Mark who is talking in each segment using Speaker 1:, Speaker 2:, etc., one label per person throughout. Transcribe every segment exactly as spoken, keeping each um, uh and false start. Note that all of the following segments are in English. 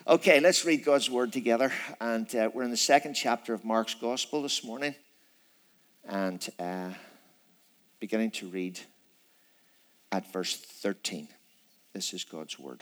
Speaker 1: Okay, let's read God's word together. And uh, we're in the second chapter of Mark's Gospel this morning. And uh, beginning to read at verse thirteen. This is God's word.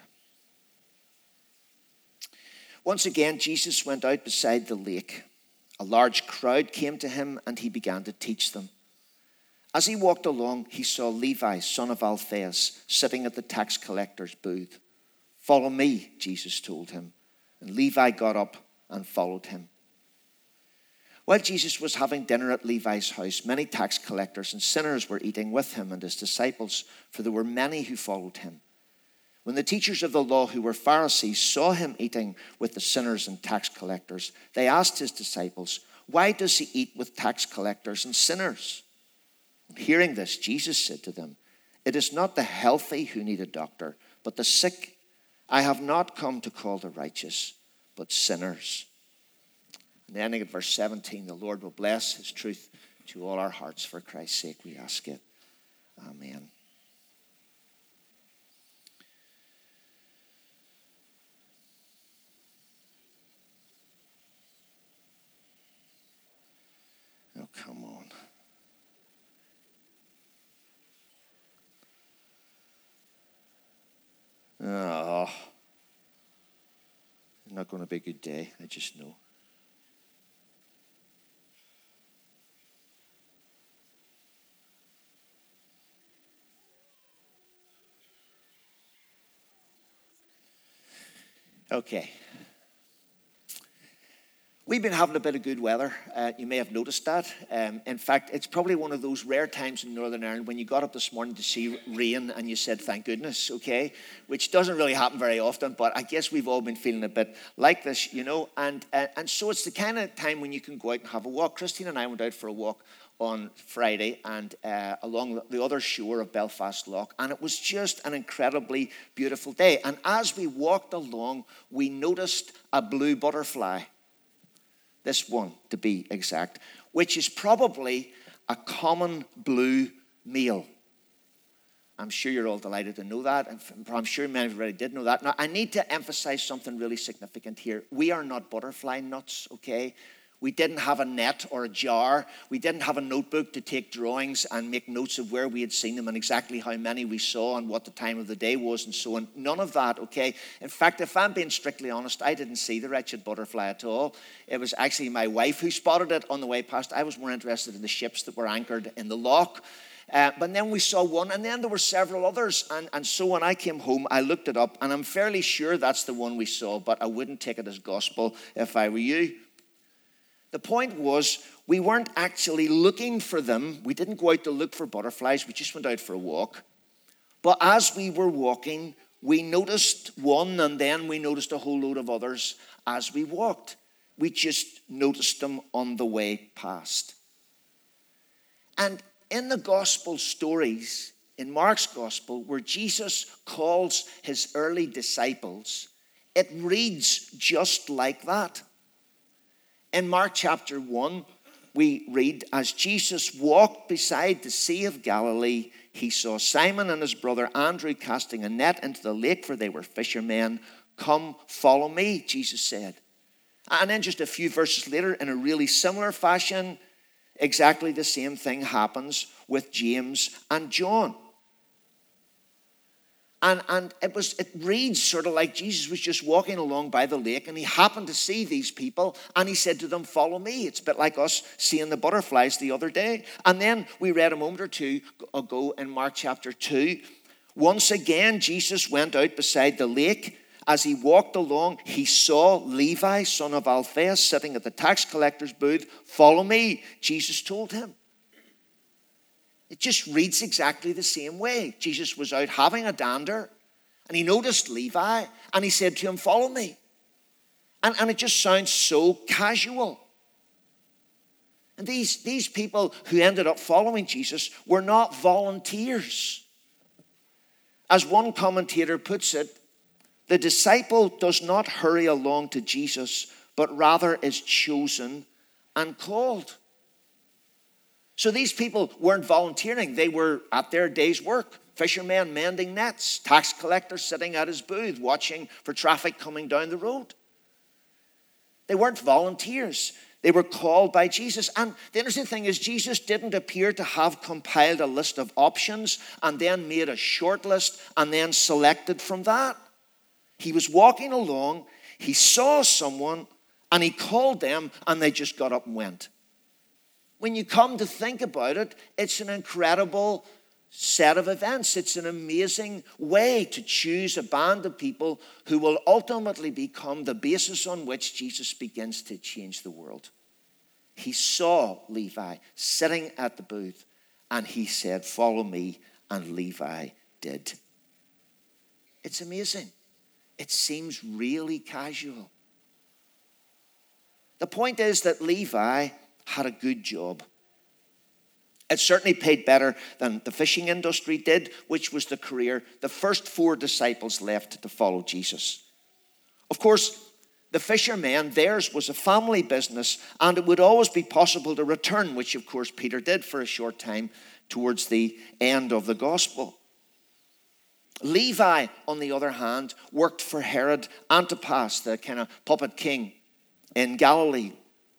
Speaker 1: Once again, Jesus went out beside the lake. A large crowd came to him, and he began to teach them. As he walked along, he saw Levi, son of Alphaeus, sitting at the tax collector's booth. "Follow me," Jesus told him. And Levi got up and followed him. While Jesus was having dinner at Levi's house, many tax collectors and sinners were eating with him and his disciples, for there were many who followed him. When the teachers of the law, who were Pharisees, saw him eating with the sinners and tax collectors, they asked his disciples, "Why does he eat with tax collectors and sinners?" Hearing this, Jesus said to them, "It is not the healthy who need a doctor, but the sick. I have not come to call the righteous, but sinners." And ending at verse seventeen, the Lord will bless his truth to all our hearts. For Christ's sake, we ask it. Amen. Oh, come on. Oh, it's not going to be a good day. I just know. Okay. We've been having a bit of good weather. Uh, you may have noticed that. Um, in fact, it's probably one of those rare times in Northern Ireland when you got up this morning to see rain and you said, "Thank goodness," okay? Which doesn't really happen very often, but I guess we've all been feeling a bit like this, you know? And, uh, and so it's the kind of time when you can go out and have a walk. Christine and I went out for a walk on Friday and uh, along the other shore of Belfast Lough, and it was just an incredibly beautiful day. And as we walked along, we noticed a blue butterfly. This one, to be exact, which is probably a common blue male. I'm sure you're all delighted to know that. I'm sure many of you already did know that. Now, I need to emphasize something really significant here. We are not butterfly nuts, okay? We didn't have a net or a jar. We didn't have a notebook to take drawings and make notes of where we had seen them and exactly how many we saw and what the time of the day was and so on. None of that, okay? In fact, if I'm being strictly honest, I didn't see the wretched butterfly at all. It was actually my wife who spotted it on the way past. I was more interested in the ships that were anchored in the loch. Uh, but then we saw one, and then there were several others. And, and so when I came home, I looked it up, and I'm fairly sure that's the one we saw, but I wouldn't take it as gospel if I were you. The point was, we weren't actually looking for them. We didn't go out to look for butterflies. We just went out for a walk. But as we were walking, we noticed one, and then we noticed a whole load of others as we walked. We just noticed them on the way past. And in the gospel stories, in Mark's gospel, where Jesus calls his early disciples, it reads just like that. In Mark chapter one, we read, as Jesus walked beside the Sea of Galilee, he saw Simon and his brother Andrew casting a net into the lake, for they were fishermen. "Come, follow me," Jesus said. And then just a few verses later, in a really similar fashion, exactly the same thing happens with James and John. And, and it was it reads sort of like Jesus was just walking along by the lake, and he happened to see these people, and he said to them, "Follow me." It's a bit like us seeing the butterflies the other day. And then we read a moment or two ago in Mark chapter two, once again Jesus went out beside the lake. As he walked along, he saw Levi, son of Alphaeus, sitting at the tax collector's booth. "Follow me," Jesus told him. It just reads exactly the same way. Jesus was out having a dander, and he noticed Levi, and he said to him, "Follow me." And, and it just sounds so casual. And these, these people who ended up following Jesus were not volunteers. As one commentator puts it, the disciple does not hurry along to Jesus, but rather is chosen and called. So these people weren't volunteering. They were at their day's work. fishermen mending nets, tax collectors sitting at his booth watching for traffic coming down the road. They weren't volunteers. They were called by Jesus. And the interesting thing is Jesus didn't appear to have compiled a list of options and then made a short list and then selected from that. He was walking along, he saw someone, and he called them, and they just got up and went. When you come to think about it, it's an incredible set of events. It's an amazing way to choose a band of people who will ultimately become the basis on which Jesus begins to change the world. He saw Levi sitting at the booth, and he said, "Follow me," and Levi did. It's amazing. It seems really casual. The point is that Levi had a good job. It certainly paid better than the fishing industry did, which was the career the first four disciples left to follow Jesus. Of course, the fishermen, theirs was a family business, and it would always be possible to return, which of course Peter did for a short time towards the end of the gospel. Levi, on the other hand, worked for Herod Antipas, the kind of puppet king in Galilee.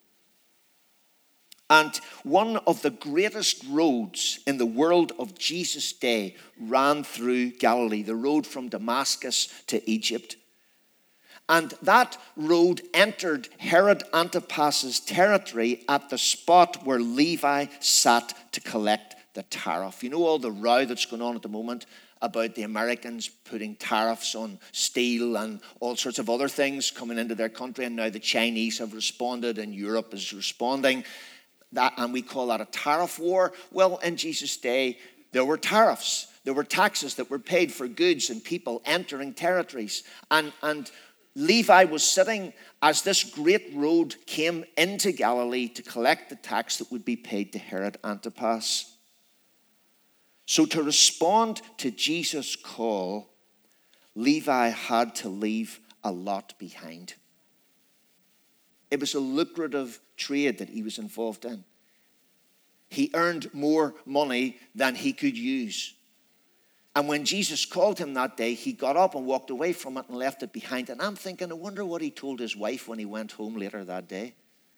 Speaker 1: And one of the greatest roads in the world of Jesus' day ran through Galilee, the road from Damascus to Egypt. And that road entered Herod Antipas's territory at the spot where Levi sat to collect the tariff. You know all the row that's going on at the moment about the Americans putting tariffs on steel and all sorts of other things coming into their country, and now the Chinese have responded and Europe is responding. That, and we call that a tariff war. Well, in Jesus' day, there were tariffs. There were taxes that were paid for goods and people entering territories. And, and Levi was sitting as this great road came into Galilee to collect the tax that would be paid to Herod Antipas. So to respond to Jesus' call, Levi had to leave a lot behind. It was a lucrative trade that he was involved in. He earned more money than he could use. And when Jesus called him that day, he got up and walked away from it and left it behind. And I'm thinking, I wonder what he told his wife when he went home later that day.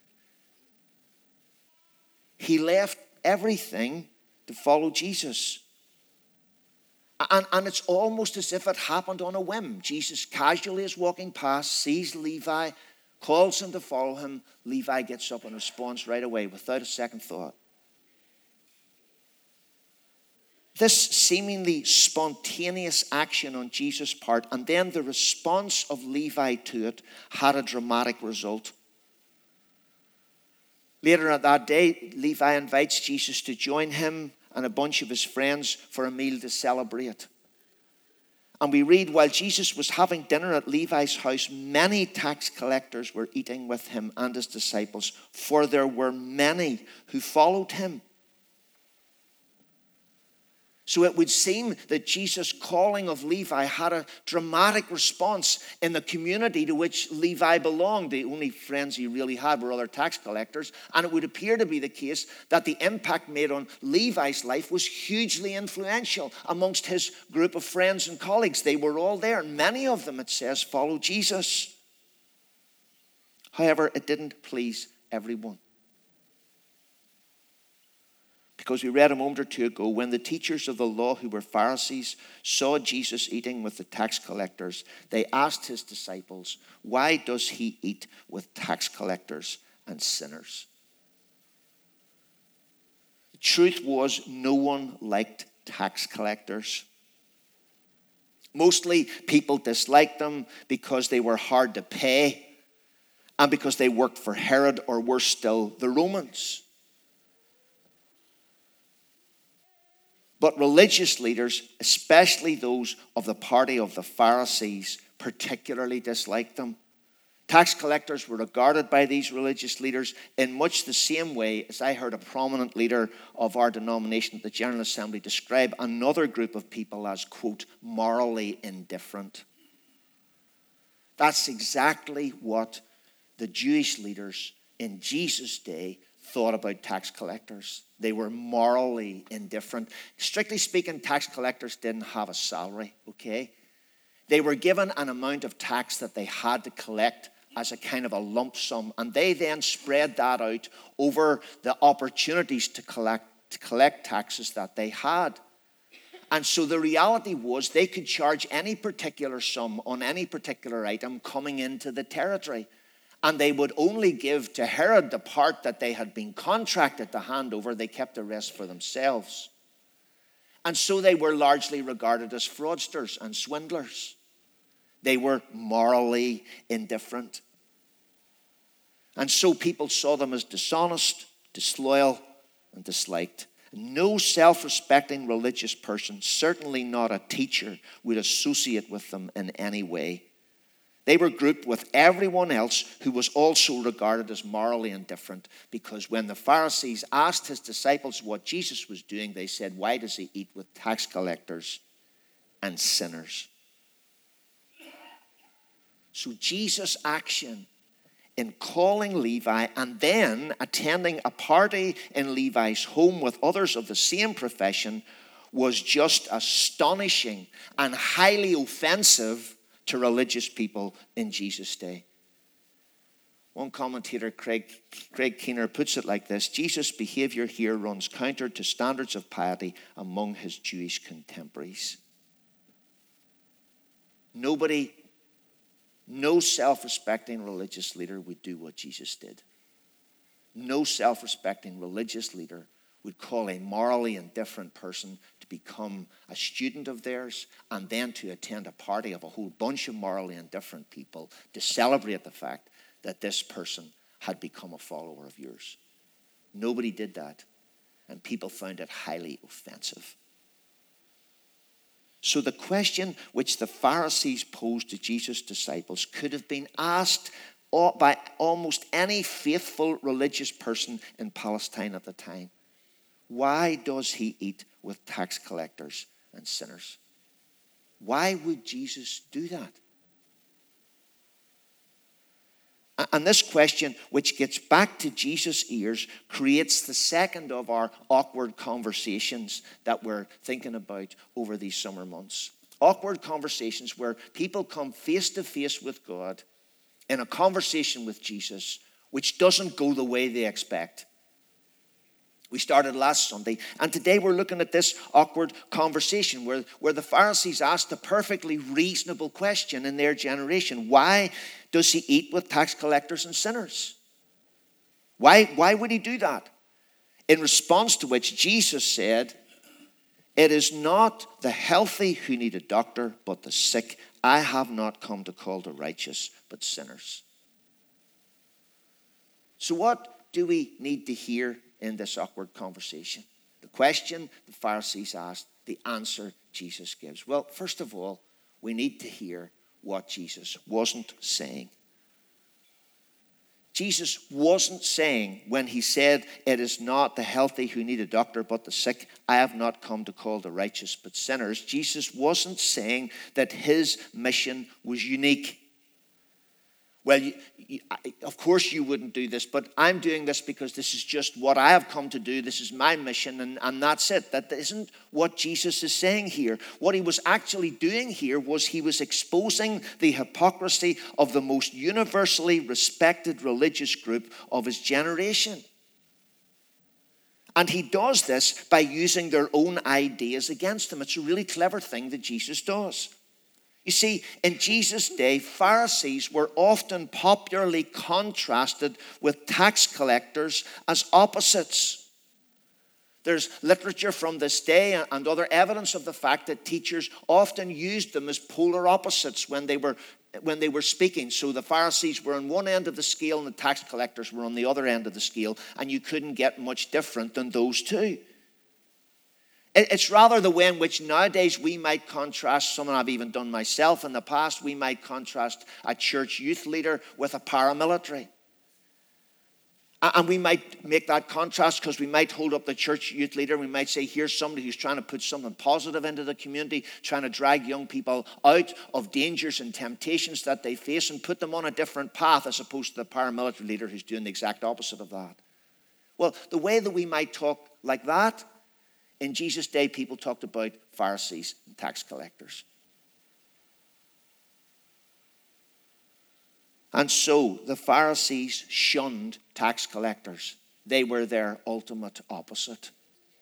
Speaker 1: He left everything to follow Jesus. And, and it's almost as if it happened on a whim. Jesus casually is walking past, sees Levi, calls him to follow him. Levi gets up and responds right away without a second thought. This seemingly spontaneous action on Jesus' part and then the response of Levi to it had a dramatic result. Later that day, Levi invites Jesus to join him and a bunch of his friends for a meal to celebrate. And we read, while Jesus was having dinner at Levi's house, many tax collectors were eating with him and his disciples, for there were many who followed him. So it would seem that Jesus' calling of Levi had a dramatic response in the community to which Levi belonged. The only friends he really had were other tax collectors. And it would appear to be the case that the impact made on Levi's life was hugely influential amongst his group of friends and colleagues. They were all there. Many of them, it says, followed Jesus. However, it didn't please everyone. Because we read a moment or two ago, when the teachers of the law who were Pharisees saw Jesus eating with the tax collectors, they asked his disciples, why does he eat with tax collectors and sinners? The truth was, no one liked tax collectors. Mostly people disliked them because they were hard to pay and because they worked for Herod, or worse still, the Romans. But religious leaders, especially those of the party of the Pharisees, particularly disliked them. Tax collectors were regarded by these religious leaders in much the same way as I heard a prominent leader of our denomination at the General Assembly describe another group of people as, quote, morally indifferent. That's exactly what the Jewish leaders in Jesus' day thought about tax collectors. They were morally indifferent. Strictly speaking, tax collectors didn't have a salary, okay? They were given an amount of tax that they had to collect as a kind of a lump sum, and they then spread that out over the opportunities to collect, to collect taxes that they had. And so the reality was they could charge any particular sum on any particular item coming into the territory. And they would only give to Herod the part that they had been contracted to hand over. They kept the rest for themselves. And so they were largely regarded as fraudsters and swindlers. They were morally indifferent. And so people saw them as dishonest, disloyal, and disliked. No self-respecting religious person, certainly not a teacher, would associate with them in any way. They were grouped with everyone else who was also regarded as morally indifferent, because when the Pharisees asked his disciples what Jesus was doing, they said, "Why does he eat with tax collectors and sinners?" So Jesus' action in calling Levi and then attending a party in Levi's home with others of the same profession was just astonishing and highly offensive to religious people in Jesus' day. One commentator, Craig, Craig Keener, puts it like this: Jesus' behavior here runs counter to standards of piety among his Jewish contemporaries. Nobody No self-respecting religious leader would do what Jesus did. No self-respecting religious leader would call a morally indifferent person to become a student of theirs and then to attend a party of a whole bunch of morally indifferent people to celebrate the fact that this person had become a follower of yours. Nobody did that, and people found it highly offensive. So the question which the Pharisees posed to Jesus' disciples could have been asked by almost any faithful religious person in Palestine at the time. Why does he eat with tax collectors and sinners? Why would Jesus do that? And this question, which gets back to Jesus' ears, creates the second of our awkward conversations that we're thinking about over these summer months. Awkward conversations where people come face to face with God in a conversation with Jesus which doesn't go the way they expect. We started last Sunday, and today we're looking at this awkward conversation where, where the Pharisees asked a perfectly reasonable question in their generation. Why does he eat with tax collectors and sinners? Why, why would he do that? In response to which Jesus said, "It is not the healthy who need a doctor, but the sick. I have not come to call the righteous, but sinners." So what do we need to hear in this awkward conversation? The question the Pharisees asked, the answer Jesus gives. Well, first of all, we need to hear what Jesus wasn't saying. Jesus wasn't saying when he said, "It is not the healthy who need a doctor, but the sick. I have not come to call the righteous, but sinners." Jesus wasn't saying that his mission was unique. Well, you, you, of course you wouldn't do this, but I'm doing this because this is just what I have come to do. This is my mission, and, and that's it. That isn't what Jesus is saying here. What he was actually doing here was he was exposing the hypocrisy of the most universally respected religious group of his generation. And he does this by using their own ideas against them. It's a really clever thing that Jesus does. You see, in Jesus' day, Pharisees were often popularly contrasted with tax collectors as opposites. There's literature from this day and other evidence of the fact that teachers often used them as polar opposites when they were, when they were speaking. So the Pharisees were on one end of the scale and the tax collectors were on the other end of the scale, and you couldn't get much different than those two. It's rather the way in which nowadays we might contrast, something I've even done myself in the past, we might contrast a church youth leader with a paramilitary. And we might make that contrast because we might hold up the church youth leader. We might say, here's somebody who's trying to put something positive into the community, trying to drag young people out of dangers and temptations that they face and put them on a different path, as opposed to the paramilitary leader who's doing the exact opposite of that. Well, the way that we might talk like that, in Jesus' day, people talked about Pharisees and tax collectors. And so the Pharisees shunned tax collectors. They were their ultimate opposite.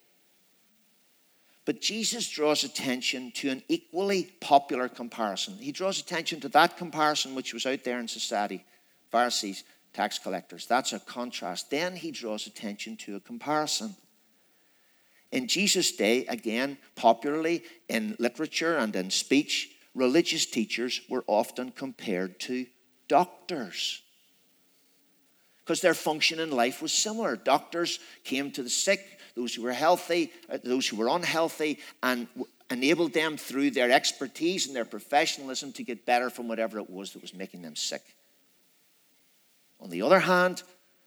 Speaker 1: But Jesus draws attention to an equally popular comparison. He draws attention to that comparison which was out there in society. Pharisees, tax collectors. That's a contrast. Then he draws attention to a comparison. In Jesus' day, again, popularly in literature and in speech, religious teachers were often compared to doctors, because their function in life was similar. Doctors came to the sick, those who were healthy, those who were unhealthy, and enabled them through their expertise and their professionalism to get better from whatever it was that was making them sick. On the other hand,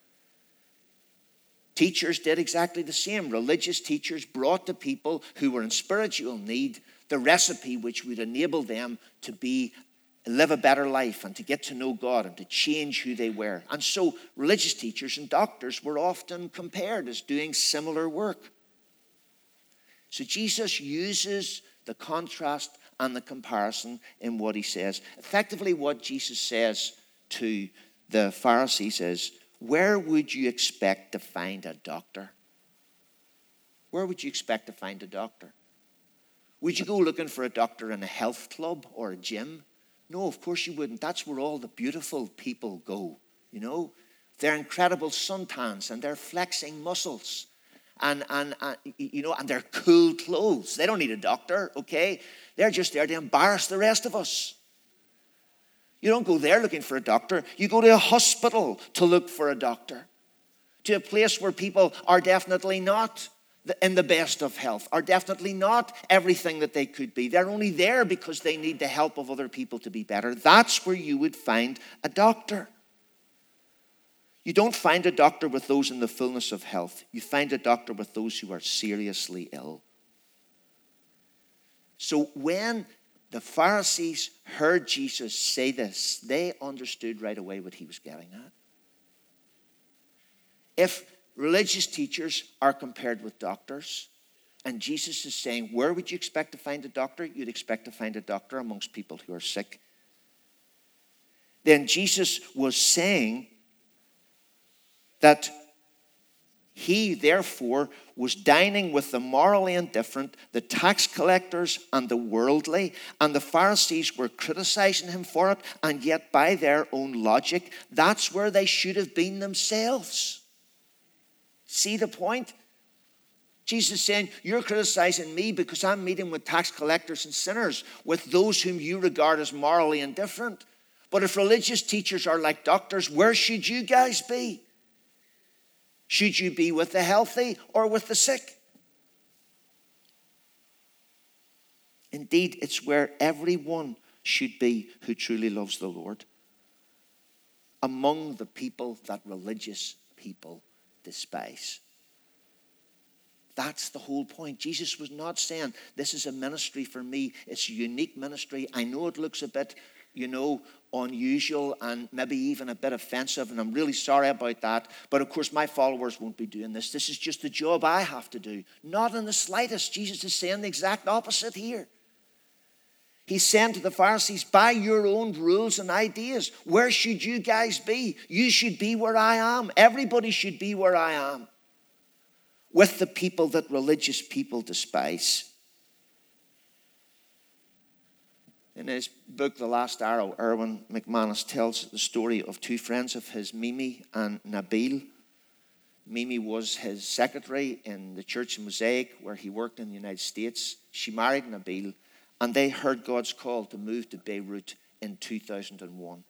Speaker 1: teachers did exactly the same. Religious teachers brought to people who were in spiritual need the recipe which would enable them to be live a better life and to get to know God and to change who they were. And so religious teachers and doctors were often compared as doing similar work. So Jesus uses the contrast and the comparison in what he says. Effectively, what Jesus says to the Pharisees is, where would you expect to find a doctor? Where would you expect to find a doctor? Would you go looking for a doctor in a health club or a gym? No, of course you wouldn't. That's where all the beautiful people go, you know. They're incredible suntans and they're flexing muscles and, and, and, you know, and they're cool clothes. They don't need a doctor, okay? They're just there to embarrass the rest of us. You don't go there looking for a doctor. You go to a hospital to look for a doctor, to a place where people are definitely not in the best of health, are definitely not everything that they could be. They're only there because they need the help of other people to be better. That's where you would find a doctor. You don't find a doctor with those in the fullness of health. You find a doctor with those who are seriously ill. So when the Pharisees heard Jesus say this, they understood right away what he was getting at. If religious teachers are compared with doctors, and Jesus is saying, where would you expect to find a doctor? You'd expect to find a doctor amongst people who are sick. Then Jesus was saying that he, therefore, was dining with the morally indifferent, the tax collectors and the worldly, and the Pharisees were criticizing him for it, and yet by their own logic, that's where they should have been themselves. See the point? Jesus is saying, you're criticizing me because I'm meeting with tax collectors and sinners, with those whom you regard as morally indifferent. But if religious teachers are like doctors, where should you guys be? Should you be with the healthy or with the sick? Indeed, it's where everyone should be who truly loves the Lord. Among the people that religious people despise. That's the whole point. Jesus was not saying, this is a ministry for me. It's a unique ministry. I know it looks a bit, you know, unusual and maybe even a bit offensive, and I'm really sorry about that. But of course, my followers won't be doing this. This is just the job I have to do. Not in the slightest. Jesus is saying the exact opposite here. He's saying to the Pharisees, by your own rules and ideas, where should you guys be? You should be where I am. Everybody should be where I am. With the people that religious people despise. In his book, The Last Arrow, Erwin McManus tells the story of two friends of his, Mimi and Nabil. Mimi was his secretary in the church in Mosaic, where he worked in the United States. She married Nabil, and they heard God's call to move to Beirut in two thousand one.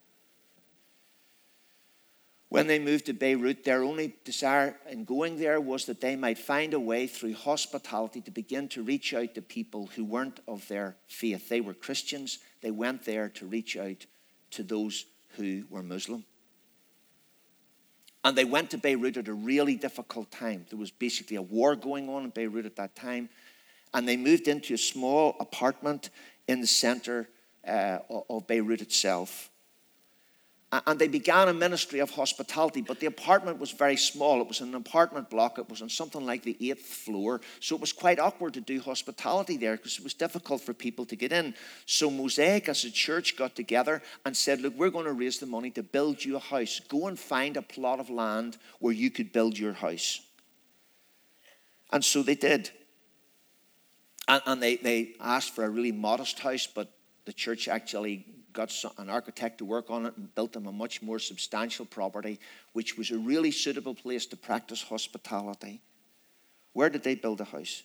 Speaker 1: When they moved to Beirut, their only desire in going there was that they might find a way through hospitality to begin to reach out to people who weren't of their faith. They were Christians. They went there to reach out to those who were Muslim. And they went to Beirut at a really difficult time. There was basically a war going on in Beirut at that time. And they moved into a small apartment in the center uh, of Beirut itself. And they began a ministry of hospitality, but the apartment was very small. It was an apartment block. It was on something like the eighth floor. So it was quite awkward to do hospitality there because it was difficult for people to get in. So Mosaic as a church got together and said, look, we're going to raise the money to build you a house. Go and find a plot of land where you could build your house. And so they did. And, and they, they asked for a really modest house, but the church actually got an architect to work on it and built them a much more substantial property, which was a really suitable place to practice hospitality. Where did they build a house?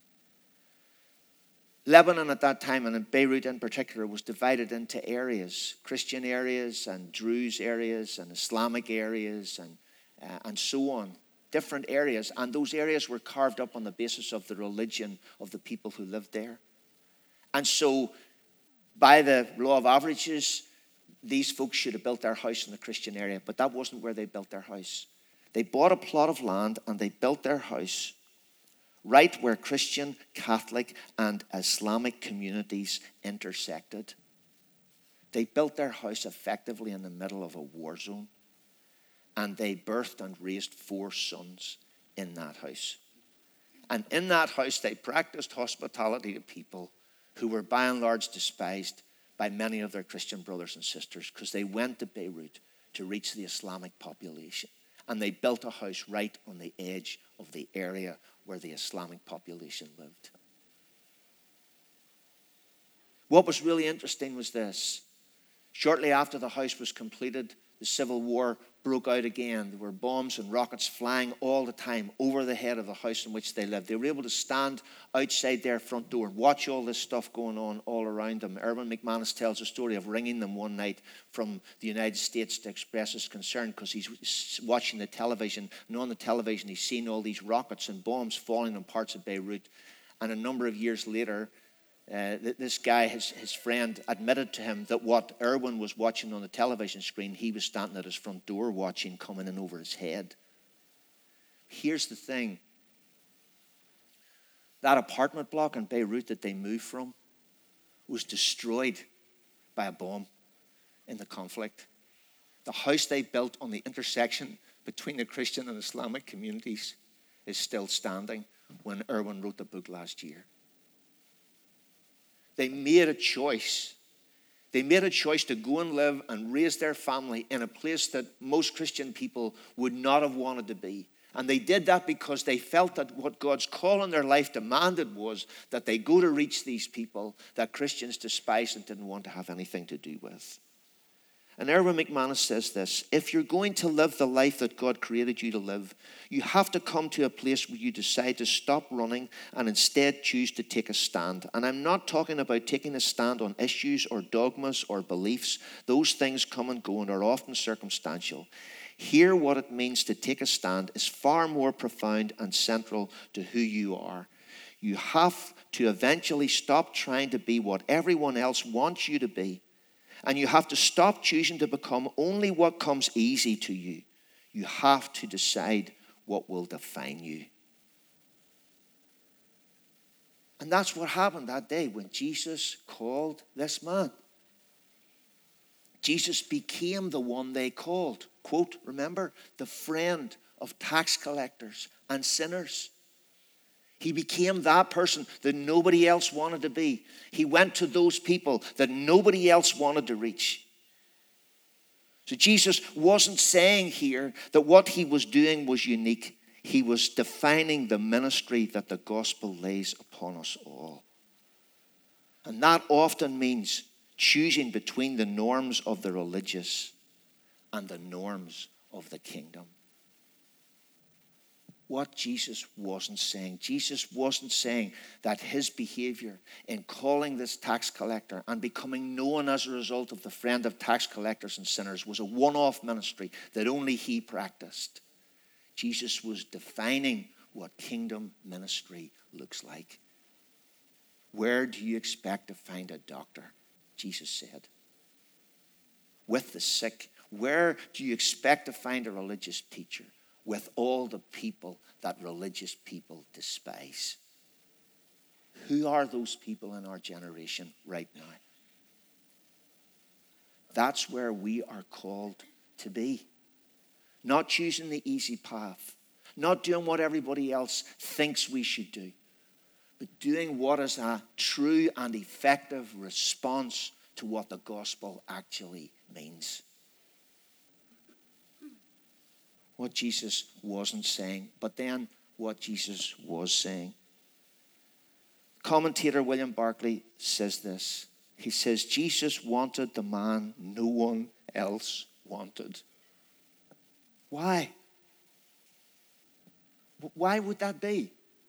Speaker 1: Lebanon at that time, and in Beirut in particular, was divided into areas, Christian areas and Druze areas and Islamic areas and, uh, and so on, different areas. And those areas were carved up on the basis of the religion of the people who lived there. And so by the law of averages, these folks should have built their house in the Christian area, but that wasn't where they built their house. They bought a plot of land and they built their house right where Christian, Catholic, and Islamic communities intersected. They built their house effectively in the middle of a war zone, and they birthed and raised four sons in that house. And in that house, they practiced hospitality to people who were by and large despised by many of their Christian brothers and sisters because they went to Beirut to reach the Islamic population. And they built a house right on the edge of the area where the Islamic population lived. What was really interesting was this. Shortly after the house was completed, the civil war broke out again. There were bombs and rockets flying all the time over the head of the house in which they lived. They were able to stand outside their front door and watch all this stuff going on all around them. Erwin McManus tells a story of ringing them one night from the United States to express his concern because he's watching the television, and on the television he's seen all these rockets and bombs falling on parts of Beirut. And a number of years later, Uh, this guy, his, his friend, admitted to him that what Erwin was watching on the television screen, he was standing at his front door watching coming in over his head. Here's the thing. That apartment block in Beirut that they moved from was destroyed by a bomb in the conflict. The house they built on the intersection between the Christian and Islamic communities is still standing when Erwin wrote the book last year. They made a choice. They made a choice to go and live and raise their family in a place that most Christian people would not have wanted to be. And they did that because they felt that what God's call in their life demanded was that they go to reach these people that Christians despised and didn't want to have anything to do with. And Erwin McManus says this: if you're going to live the life that God created you to live, you have to come to a place where you decide to stop running and instead choose to take a stand. And I'm not talking about taking a stand on issues or dogmas or beliefs. Those things come and go and are often circumstantial. Here, what it means to take a stand is far more profound and central to who you are. You have to eventually stop trying to be what everyone else wants you to be. And you have to stop choosing to become only what comes easy to you. You have to decide what will define you. And that's what happened that day when Jesus called this man. Jesus became the one they called. Quote, remember, the friend of tax collectors and sinners. He became that person that nobody else wanted to be. He went to those people that nobody else wanted to reach. So Jesus wasn't saying here that what he was doing was unique. He was defining the ministry that the gospel lays upon us all. And that often means choosing between the norms of the religious and the norms of the kingdom. What Jesus wasn't saying. Jesus wasn't saying that his behavior in calling this tax collector and becoming known as a result of the friend of tax collectors and sinners was a one-off ministry that only he practiced. Jesus was defining what kingdom ministry looks like. Where do you expect to find a doctor? Jesus said. With the sick. Where do you expect to find a religious teacher? With all the people that religious people despise. Who are those people in our generation right now? That's where we are called to be. Not choosing the easy path. Not doing what everybody else thinks we should do. But doing what is a true and effective response to what the gospel actually means. What Jesus wasn't saying, but then what Jesus was saying. Commentator William Barclay says this. He says, Jesus wanted the man no one else wanted. Why? Why would that be?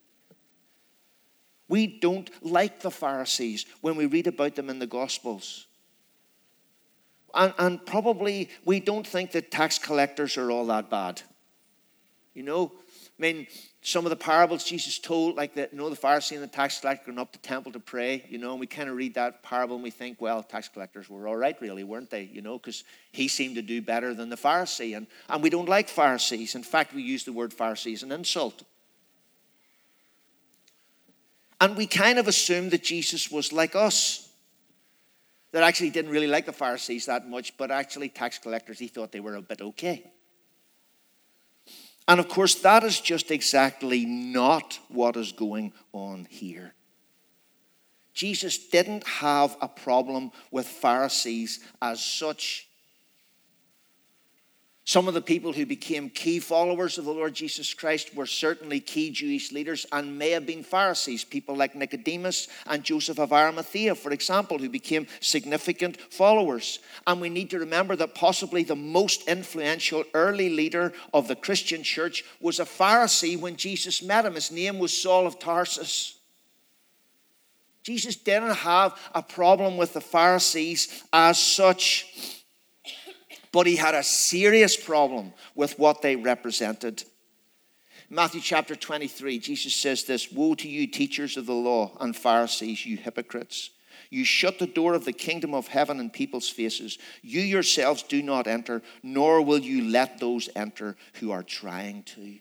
Speaker 1: We don't like the Pharisees when we read about them in the Gospels. And, and probably we don't think that tax collectors are all that bad. You know, I mean, some of the parables Jesus told, like the, you know, the Pharisee and the tax collector going up to the temple to pray, you know, and we kind of read that parable and we think, well, tax collectors were all right, really, weren't they? You know, because he seemed to do better than the Pharisee. And, and we don't like Pharisees. In fact, we use the word Pharisee as an insult. And we kind of assumed that Jesus was like us. That actually didn't really like the Pharisees that much, but actually tax collectors, he thought they were a bit okay. And of course, that is just exactly not what is going on here. Jesus didn't have a problem with Pharisees as such. Some of the people who became key followers of the Lord Jesus Christ were certainly key Jewish leaders and may have been Pharisees. People like Nicodemus and Joseph of Arimathea, for example, who became significant followers. And we need to remember that possibly the most influential early leader of the Christian church was a Pharisee when Jesus met him. His name was Saul of Tarsus. Jesus didn't have a problem with the Pharisees as such. But he had a serious problem with what they represented. Matthew chapter twenty-three, Jesus says this, "Woe to you, teachers of the law and Pharisees, you hypocrites. You shut the door of the kingdom of heaven in people's faces. You yourselves do not enter, nor will you let those enter who are trying to."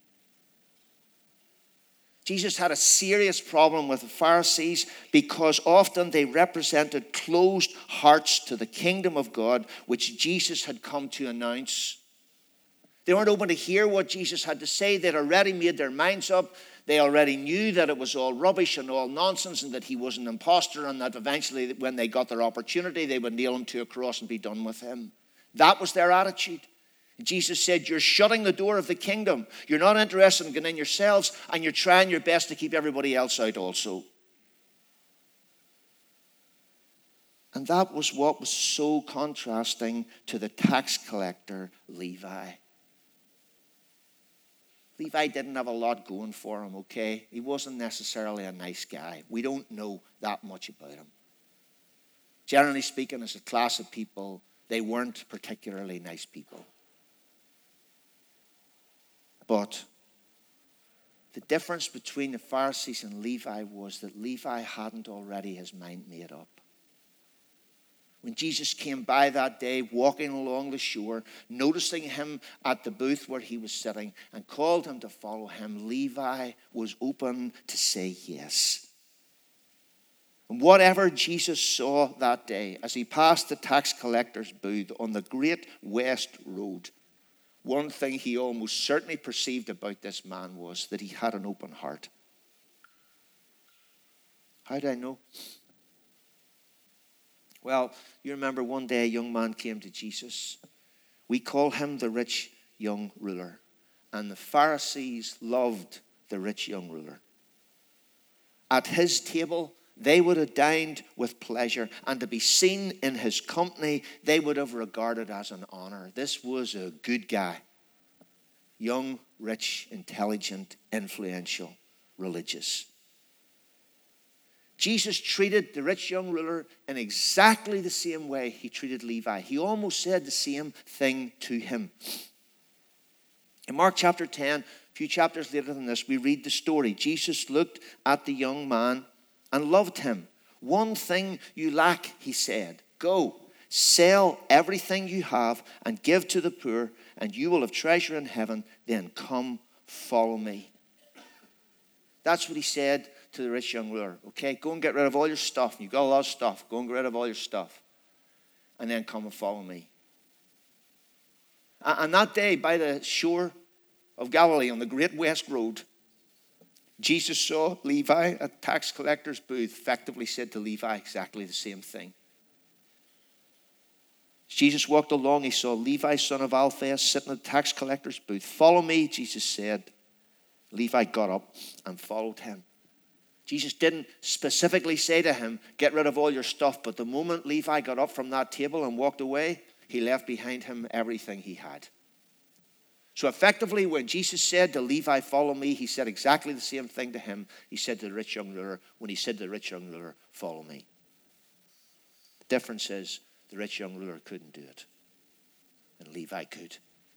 Speaker 1: Jesus had a serious problem with the Pharisees because often they represented closed hearts to the kingdom of God, which Jesus had come to announce. They weren't open to hear what Jesus had to say. They'd already made their minds up. They already knew that it was all rubbish and all nonsense and that he was an imposter and that eventually when they got their opportunity, they would nail him to a cross and be done with him. That was their attitude. Jesus said, you're shutting the door of the kingdom. You're not interested in getting in yourselves, and you're trying your best to keep everybody else out also. And that was what was so contrasting to the tax collector, Levi. Levi didn't have a lot going for him, okay? He wasn't necessarily a nice guy. We don't know that much about him. Generally speaking, as a class of people, they weren't particularly nice people. But the difference between the Pharisees and Levi was that Levi hadn't already his mind made up. When Jesus came by that day, walking along the shore, noticing him at the booth where he was sitting and called him to follow him, Levi was open to say yes. And whatever Jesus saw that day as he passed the tax collector's booth on the Great West Road, one thing he almost certainly perceived about this man was that he had an open heart. How do I know? Well, you remember one day a young man came to Jesus. We call him the rich young ruler. And the Pharisees loved the rich young ruler. At his table, they would have dined with pleasure, and to be seen in his company, they would have regarded as an honor. This was a good guy. Young, rich, intelligent, influential, religious. Jesus treated the rich young ruler in exactly the same way he treated Levi. He almost said the same thing to him. In Mark chapter ten, a few chapters later than this, we read the story. Jesus looked at the young man and loved him. One thing you lack, he said. Go, sell everything you have and give to the poor, and you will have treasure in heaven. Then come, follow me. That's what he said to the rich young ruler. Okay, go and get rid of all your stuff. You've got a lot of stuff. Go and get rid of all your stuff. and then come and follow me. And that day, by the shore of Galilee on the Great West Road, Jesus saw Levi, a tax collector's booth, effectively said to Levi exactly the same thing. As Jesus walked along, he saw Levi, son of Alphaeus, sitting at the tax collector's booth. Follow me, Jesus said. Levi got up and followed him. Jesus didn't specifically say to him, get rid of all your stuff. But the moment Levi got up from that table and walked away, he left behind him everything he had. So effectively, when Jesus said to Levi, follow me, he said exactly the same thing to him. He said to the rich young ruler, when he said to the rich young ruler, follow me. The difference is the rich young ruler couldn't do it, and Levi could.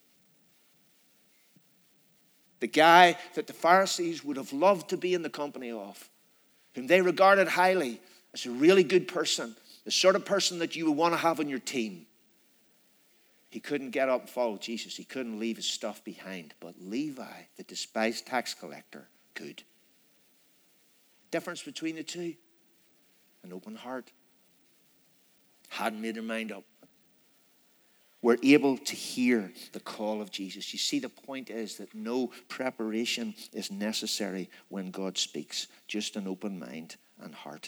Speaker 1: The guy that the Pharisees would have loved to be in the company of, whom they regarded highly as a really good person, the sort of person that you would want to have on your team. He couldn't get up and follow Jesus. He couldn't leave his stuff behind. But Levi, the despised tax collector, could. Difference between the two? An open heart. Hadn't made their mind up. We're able to hear the call of Jesus. You see, the point is that no preparation is necessary when God speaks. Just an open mind and heart.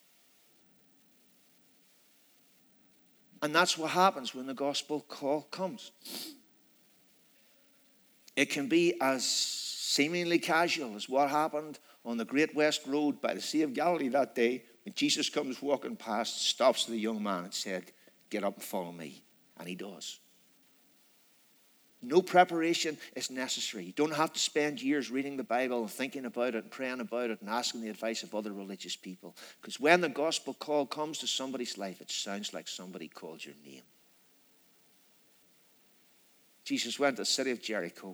Speaker 1: And that's what happens when the gospel call comes. It can be as seemingly casual as what happened on the Great West Road by the Sea of Galilee that day when Jesus comes walking past, stops the young man and said, get up and follow me. And he does. No preparation is necessary. You don't have to spend years reading the Bible and thinking about it and praying about it and asking the advice of other religious people. Because when the gospel call comes to somebody's life, it sounds like somebody called your name. Jesus went to the city of Jericho.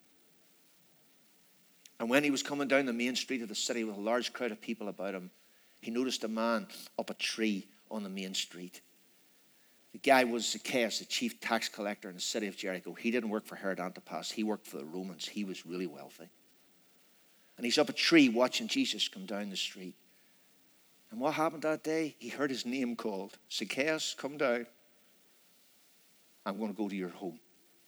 Speaker 1: And when he was coming down the main street of the city with a large crowd of people about him, he noticed a man up a tree on the main street. The guy was Zacchaeus, the chief tax collector in the city of Jericho. He didn't work for Herod Antipas. He worked for the Romans. He was really wealthy. And he's up a tree watching Jesus come down the street. And what happened that day? He heard his name called. Zacchaeus, come down. I'm going to go to your home.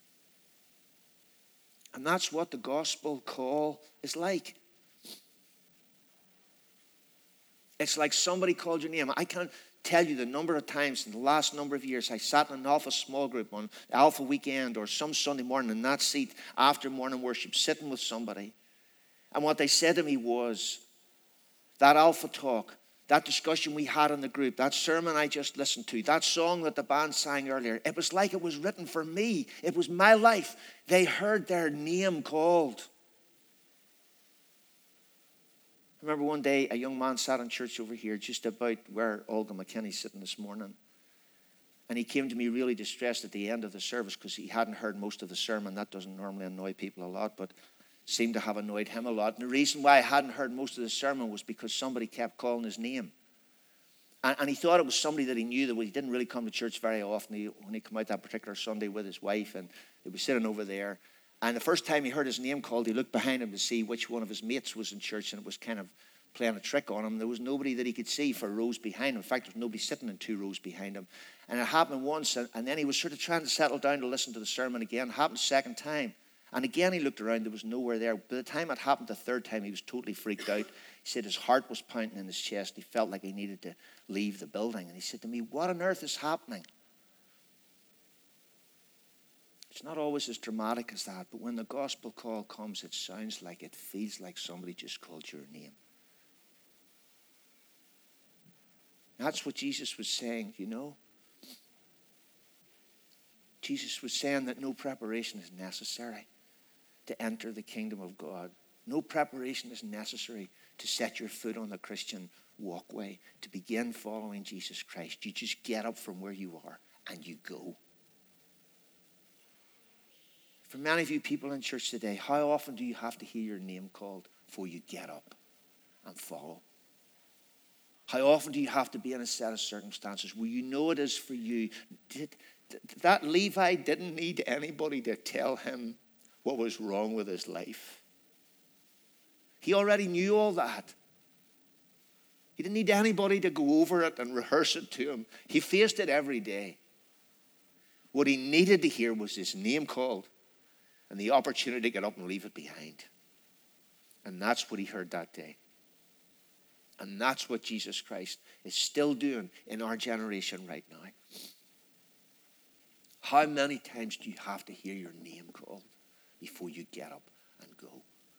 Speaker 1: And that's what the gospel call is like. It's like somebody called your name. I can't tell you the number of times in the last number of years I sat in an Alpha small group on Alpha weekend or some Sunday morning in that seat after morning worship, sitting with somebody. And what they said to me was, that Alpha talk, that discussion we had in the group, that sermon I just listened to, that song that the band sang earlier, it was like it was written for me. It was my life. They heard their name called. I remember one day a young man sat in church over here just about where Olga McKinney's sitting this morning. And he came to me really distressed at the end of the service because he hadn't heard most of the sermon. That doesn't normally annoy people a lot, but seemed to have annoyed him a lot. And the reason why I hadn't heard most of the sermon was because somebody kept calling his name. And, and he thought it was somebody that he knew, that he didn't really come to church very often. He only come out that particular Sunday with his wife, and they were sitting over there. And the first time he heard his name called, he looked behind him to see which one of his mates was in church, and it was kind of playing a trick on him. There was nobody that he could see for rows behind him. In fact, there was nobody sitting in two rows behind him. And it happened once, and, and then he was sort of trying to settle down to listen to the sermon again. It happened a second time. And again, he looked around. There was nowhere there. By the time it happened the third time, he was totally freaked out. He said his heart was pounding in his chest. He felt like he needed to leave the building. And he said to me, what on earth is happening? It's not always as dramatic as that, but when the gospel call comes, it sounds like, it feels like somebody just called your name. That's what Jesus was saying, you know. Jesus was saying that no preparation is necessary to enter the kingdom of God. No preparation is necessary to set your foot on the Christian walkway, to begin following Jesus Christ. You just get up from where you are and you go. For many of you people in church today, how often do you have to hear your name called before you get up and follow? How often do you have to be in a set of circumstances where you know it is for you? Did, that Levi didn't need anybody to tell him what was wrong with his life. He already knew all that. He didn't need anybody to go over it and rehearse it to him. He faced it every day. What he needed to hear was his name called and the opportunity to get up and leave it behind. And that's what he heard that day. And that's what Jesus Christ is still doing in our generation right now. How many times do you have to hear your name called before you get up and go?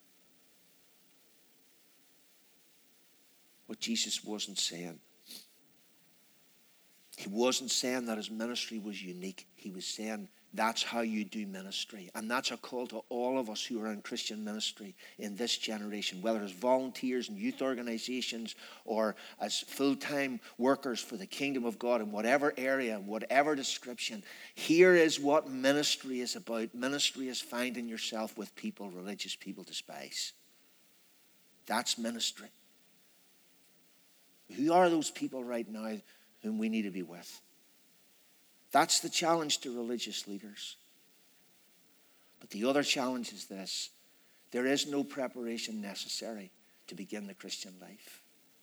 Speaker 1: What Jesus wasn't saying. He wasn't saying that his ministry was unique. He was saying that's how you do ministry. And that's a call to all of us who are in Christian ministry in this generation, whether as volunteers in youth organizations or as full-time workers for the kingdom of God in whatever area, whatever description. Here is what ministry is about. Ministry is finding yourself with people religious people despise. That's ministry. Who are those people right now whom we need to be with? That's the challenge to religious leaders. But the other challenge is this. There is no preparation necessary to begin the Christian life.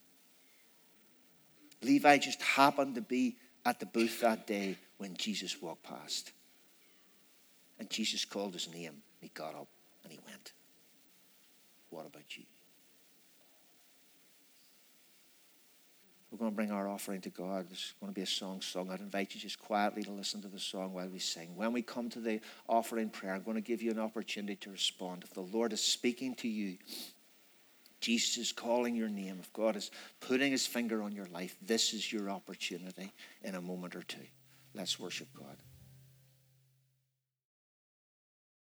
Speaker 1: Levi just happened to be at the booth that day when Jesus walked past. And Jesus called his name. And he got up and he went. What about you? We're going to bring our offering to God. There's going to be a song sung. I'd invite you just quietly to listen to the song while we sing. When we come to the offering prayer, I'm going to give you an opportunity to respond. If the Lord is speaking to you, Jesus is calling your name, if God is putting his finger on your life, this is your opportunity in a moment or two. Let's worship God.